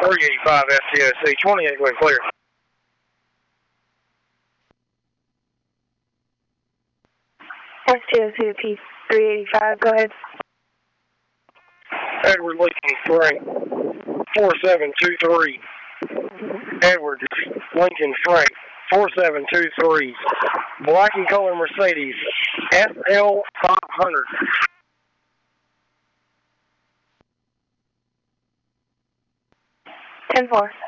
385 FTOC, 28 way clear. FTOC P385, go ahead. Edward Lincoln Frank, 4723. Edward Lincoln Frank, 4723. Black and color Mercedes, SL 500. 10-4.